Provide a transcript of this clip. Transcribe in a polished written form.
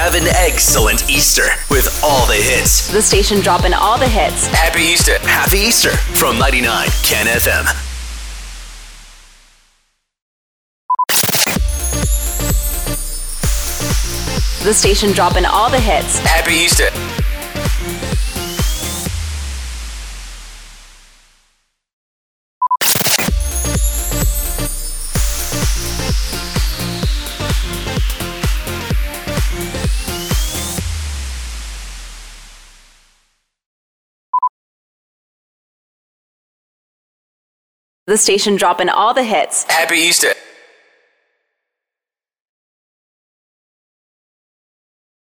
Have an excellent Easter with all the hits. The station dropping all the hits. Happy Easter. Happy Easter from 99 Ken FM. The station dropping all the hits. Happy Easter. The station dropping all the hits. Happy Easter.